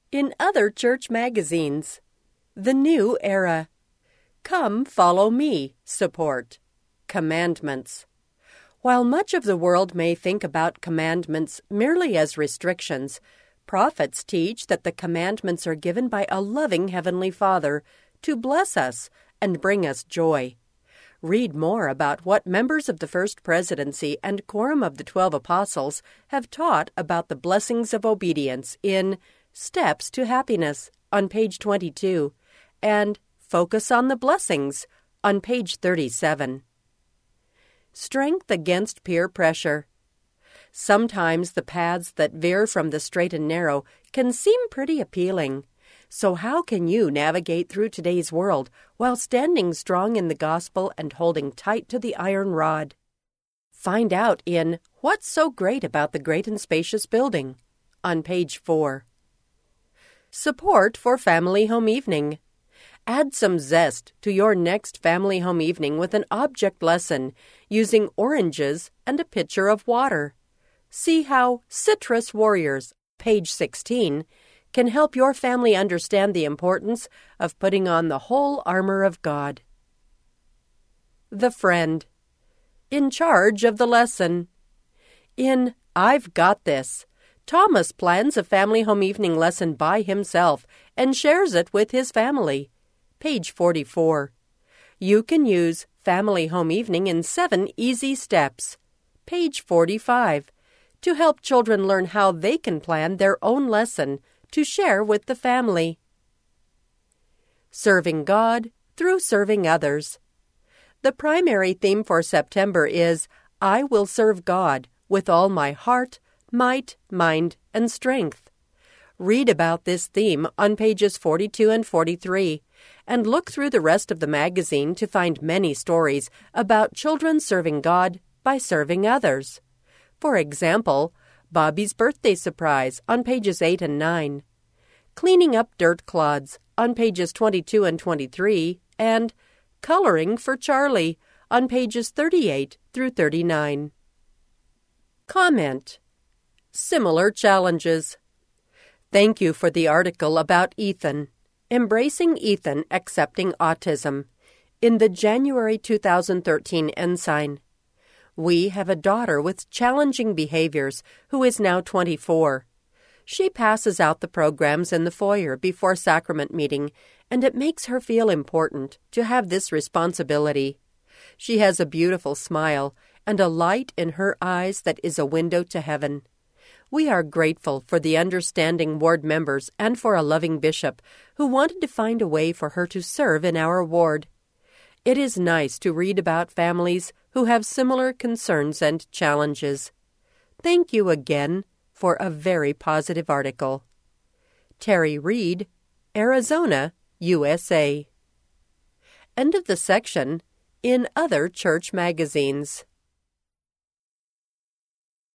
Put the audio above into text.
In other church magazines, The New Era, Come Follow Me support, Commandments. While much of the world may think about commandments merely as restrictions, prophets teach that the commandments are given by a loving Heavenly Father to bless us and bring us joy. Read more about what members of the First Presidency and Quorum of the 12 Apostles have taught about the blessings of obedience in Steps to Happiness on page 22 and Focus on the Blessings on page 37. Strength against peer pressure. Sometimes the paths that veer from the straight and narrow can seem pretty appealing. So how can you navigate through today's world while standing strong in the gospel and holding tight to the iron rod? Find out in What's So Great About the Great and Spacious Building on page 4. Support for Family Home Evening. Add some zest to your next family home evening with an object lesson using oranges and a pitcher of water. See how Citrus Warriors, page 16, can help your family understand the importance of putting on the whole armor of God. The Friend. In charge of the lesson. In I've Got This, Thomas plans a family home evening lesson by himself and shares it with his family. Page 44. You can use Family Home Evening in 7 easy steps. Page 45. To help children learn how they can plan their own lesson to share with the family. Serving God through serving others. The primary theme for September is I will serve God with all my heart, might, mind, and strength. Read about this theme on pages 42 and 43, and look through the rest of the magazine to find many stories about children serving God by serving others. For example, Bobby's Birthday Surprise on pages 8 and 9, Cleaning Up Dirt Clods on pages 22 and 23, and Coloring for Charlie on pages 38 through 39. Comment. Similar challenges. Thank you for the article about Ethan, Embracing Ethan Accepting Autism, in the January 2013 Ensign. We have a daughter with challenging behaviors who is now 24. She passes out the programs in the foyer before sacrament meeting, and it makes her feel important to have this responsibility. She has a beautiful smile and a light in her eyes that is a window to heaven. We are grateful for the understanding ward members and for a loving bishop who wanted to find a way for her to serve in our ward. It is nice to read about families who have similar concerns and challenges. Thank you again for a very positive article. Terry Reed, Arizona, USA. End of the section in Other Church Magazines.